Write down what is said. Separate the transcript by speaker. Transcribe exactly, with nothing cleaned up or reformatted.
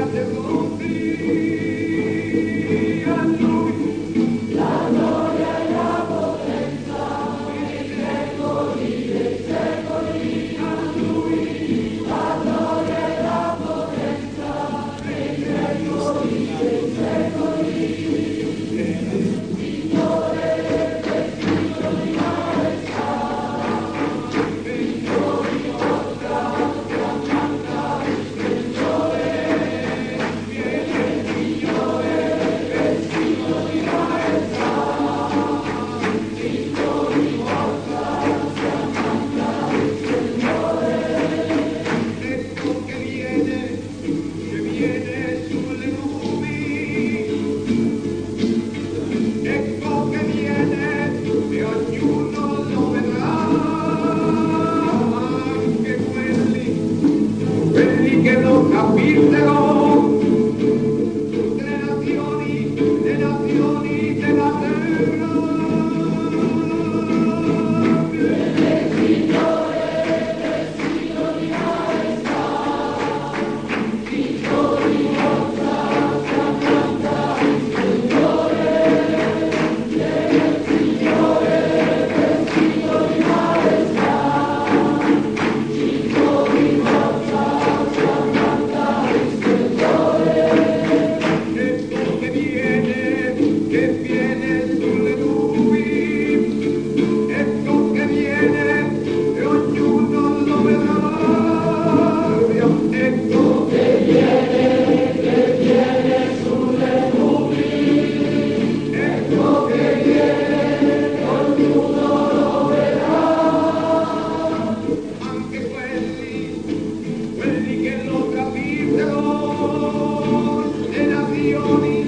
Speaker 1: che lo capissero tutte le nazioni, le nazioni della terra. Viene il Signore, vestito di maestà, figlio di forza, canta il Signore. Viene il Signore, vestito di maestà, figlio di forza. Che viene sulle nubi, ecco che viene e ognuno lo vedrà. Ecco che viene, che viene sulle nubi, ecco che viene e ognuno lo vedrà. Anche quelli, quelli che lo capiscono, le nazioni